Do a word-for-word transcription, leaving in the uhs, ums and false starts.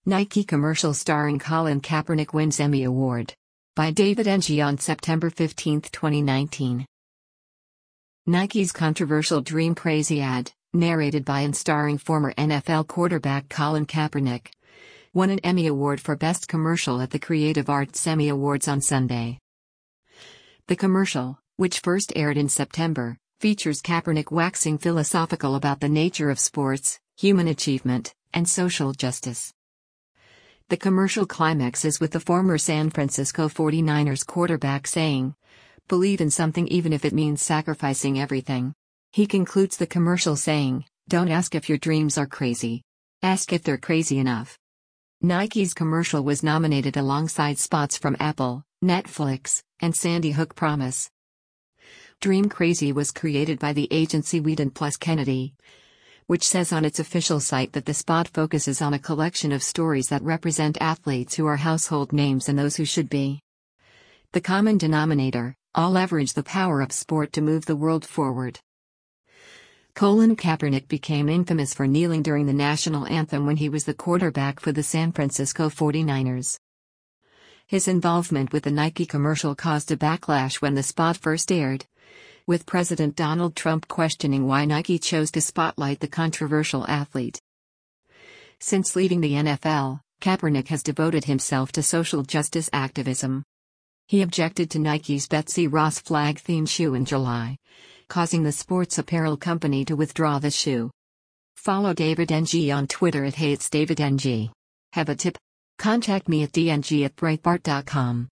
Nike commercial starring Colin Kaepernick wins Emmy Award. By David Ng on September fifteenth, twenty nineteen. Nike's controversial Dream Crazy ad, narrated by and starring former N F L quarterback Colin Kaepernick, won an Emmy Award for Best Commercial at the Creative Arts Emmy Awards on Sunday. The commercial, which first aired in September, features Kaepernick waxing philosophical about the nature of sports, human achievement, and social justice. The commercial climaxes with the former San Francisco forty-niners quarterback saying, "Believe in something even if it means sacrificing everything." He concludes the commercial saying, "Don't ask if your dreams are crazy. Ask if they're crazy enough." Nike's commercial was nominated alongside spots from Apple, Netflix, and Sandy Hook Promise. Dream Crazy was created by the agency Wieden Plus Kennedy, which says on its official site that the spot focuses on a collection of stories that represent athletes who are household names and those who should be. The common denominator: all leverage the power of sport to move the world forward. Colin Kaepernick became infamous for kneeling during the national anthem when he was the quarterback for the San Francisco forty-niners. His involvement with the Nike commercial caused a backlash when the spot first aired, with President Donald Trump questioning why Nike chose to spotlight the controversial athlete. Since leaving the N F L, Kaepernick has devoted himself to social justice activism. He objected to Nike's Betsy Ross flag-themed shoe in July, causing the sports apparel company to withdraw the shoe. Follow David Ng on Twitter at Hey It's David Ng. Have a tip? Contact me at d n g at breitbart dot com.